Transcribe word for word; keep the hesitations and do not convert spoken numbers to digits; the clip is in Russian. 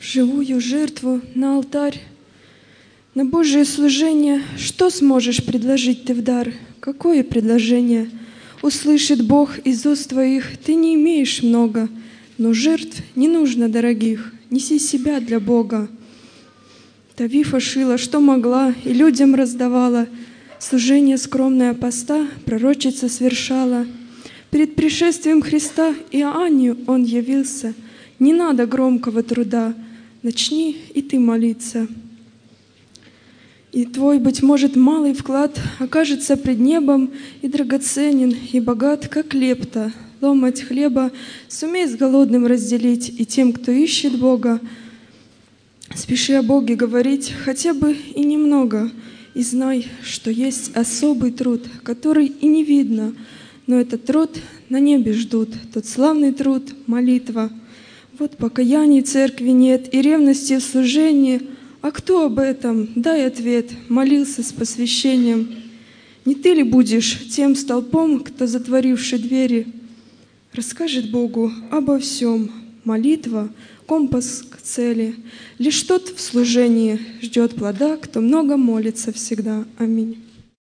живую жертву на алтарь, на Божие служение. Что сможешь предложить ты в дар? Какое предложение? Услышит Бог из уст твоих: ты не имеешь много, но жертв не нужно дорогих, неси себя для Бога. Тавифа шила, что могла, и людям раздавала, служение скромное поста пророчица свершала. Перед пришествием Христа Иоаннию он явился. Не надо громкого труда, начни и ты молиться. И твой, быть может, малый вклад окажется пред небом и драгоценен, и богат, как лепта. Ломать хлеба сумей с голодным разделить, и тем, кто ищет Бога, спеши о Боге говорить хотя бы и немного, и знай, что есть особый труд, который и не видно, но этот труд на небе ждут, тот славный труд — молитва. Вот покаяний церкви нет и ревности в служении. А кто об этом? Дай ответ. Молился с посвящением. Не ты ли будешь тем столпом, кто, затворивший двери, расскажет Богу обо всем? Молитва — компас к цели. Лишь тот в служении ждет плода, кто много молится всегда. Аминь.